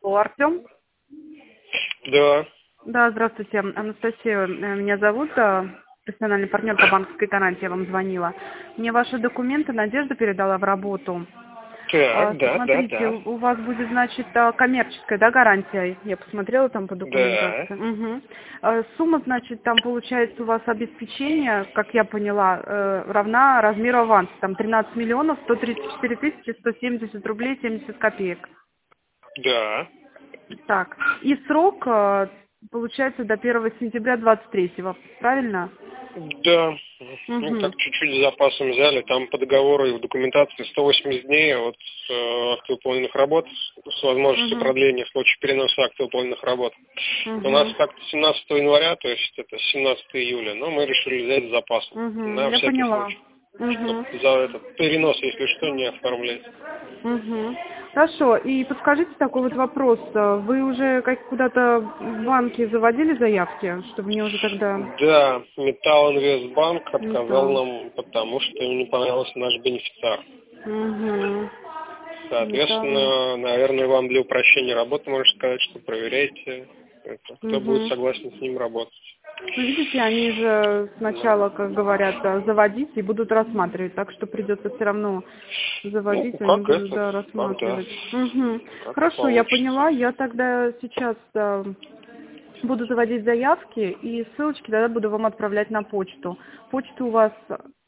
О, Артем? Да. Да, здравствуйте. Анастасия меня зовут, профессиональный партнер по банковской гарантии, я вам звонила. Мне ваши документы Надежда передала в работу. Так, Смотрите, да. у вас будет, значит, коммерческая, да, гарантия? Я посмотрела там по Да. документации. Угу. Сумма, значит, там получается у вас обеспечение, как я поняла, равна размеру аванса. Там 13 миллионов 134 тысячи 170 рублей 70 копеек. Да. Так, и срок получается до 1 сентября 23-го, правильно? Да. Ну, Угу. так чуть-чуть с запасом взяли. Там по договору и в документации 180 дней от акта выполненных работ с возможностью Угу. продления в случае переноса акта выполненных работ. У нас Угу. акт 17 января, то есть это 17 июля, но мы решили взять с запасом. Угу. На Я всякий поняла. случай. Чтобы Угу. за этот перенос, если что, не оформлять. Угу. Хорошо, и подскажите такой вот вопрос. Вы уже куда-то в банке заводили заявки, чтобы мне уже тогда... Да, Металлинвестбанк отказал Металл. нам, потому что им не понравился наш бенефициар. Угу. Металл. Соответственно, наверное, вам для упрощения работы можно сказать, что проверяйте, кто будет Угу. согласен с ним работать. Ну, видите, они же сначала, как говорят, заводить и будут рассматривать, так что придется все равно Ну, заводить, они как будут, это, да, как да, рассматривать. Угу. как Хорошо, я получится. поняла, я тогда сейчас буду заводить заявки и ссылочки тогда буду вам отправлять на почту. Почта у вас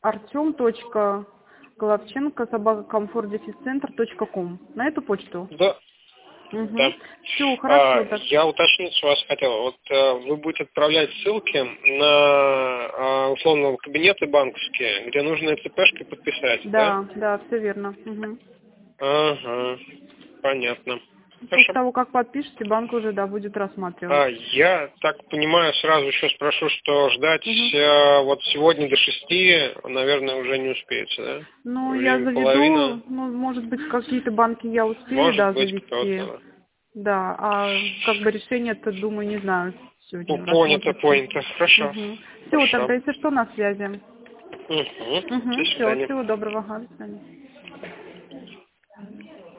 artem.головченко@комфортдефисцентр.ком. На эту почту? Да, Угу. да. Все, хорошо, так. Я уточнить у вас хотел. Вот вы будете отправлять ссылки на условно кабинеты банковские, где нужно ЦПшкой подписать, да? Да, да, все верно. Угу. Ага, понятно. После Хорошо. того, как подпишете, банк уже, да, будет рассматривать. Я так понимаю, сразу еще спрошу, что ждать Угу. вот сегодня до 6, наверное, уже не успеете, да? Ну, я Время заведу, половина, ну, может быть, какие-то банки я успею, может да, быть завести. кто-то. Да, а как бы решение-то, думаю, не знаю, Ну, сегодня понято, рассмотрится. понято. Хорошо. Угу. Все, Хорошо. тогда, если что, на связи. Угу. Угу. До Все, свидания. всего доброго. Ага, до свидания.